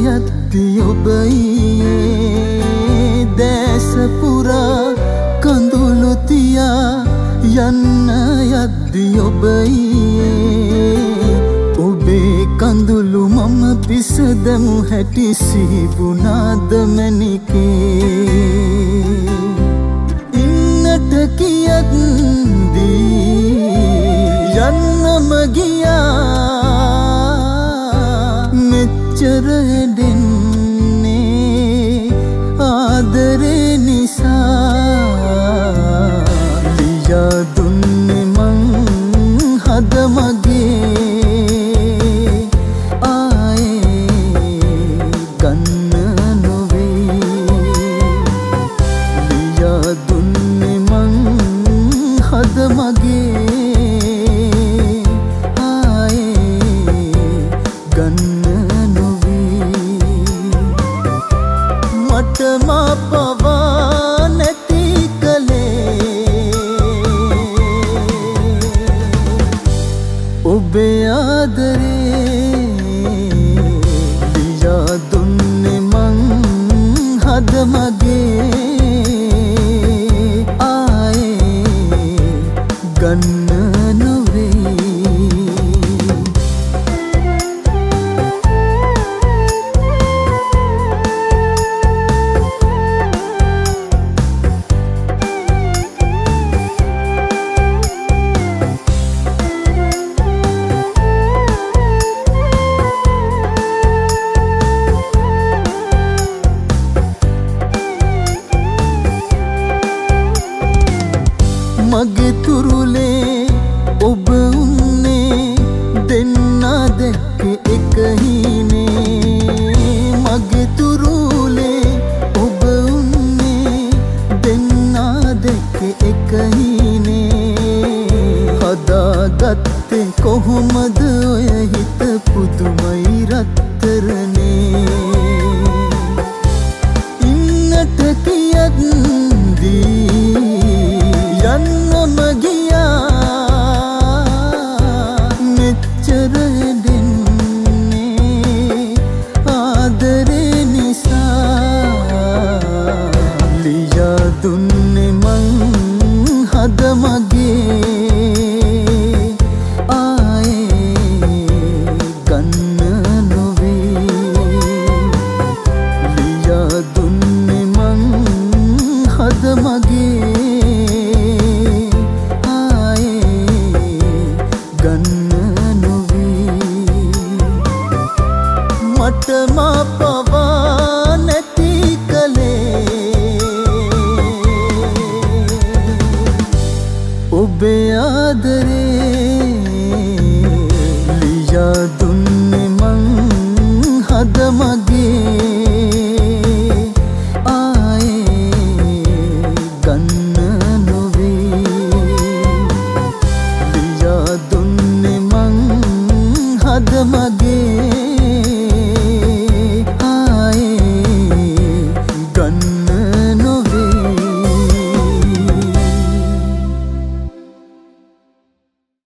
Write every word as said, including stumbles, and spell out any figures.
යද්දි ඔබ ඊයේ දැස පුරා කඳුළු තියා යන්න යද්දි ඔබ ඊයේ ඔබේ කඳුළු මම පිසදමු හැටි සිහිවුණාද මැණිකේ ඉන්නට කියද්දී යන්නම ගියා මෙච්චර දෙන්නේ ආදරේ නිසා ලියා දුන්නේ මං හද මගේ ආයේ ගන්න නොවේ ලියා දුන්නේ මං හද මගේ මා පවා නැති කලේ ඔබේ ආදරේ ලියා දුන්නේ මං හද මගේ ආයේ ගන්න නොවේ මගේ තුරුලේ ඔබ උන්නේ දෙන්නා දැක්කේ එක හීනේ මගේ තුරුලේ ඔබ උන්නේ දෙන්නා දැක්කේ එක හීනේ හදාගත්තේ කොහොමද ඔය හිත පුදුමයි රත්තරනේ ඉන්නට කියද්දී යන්නම ගියා මෙච්චර දෙන්නේ ආදරේ නිසා ලියා දුන්නේ මං හද මගේ ආයේ ගන්න නොවේ ලියා දුන්නේ මං හද මගේ මට මා පවා නැති කලේ ඔබේ ආදරේ ලියා දුන්නේ මං හද මගේ ආයේ ගන්න නොවේ ලියා දුන්නේ මං හද මගේ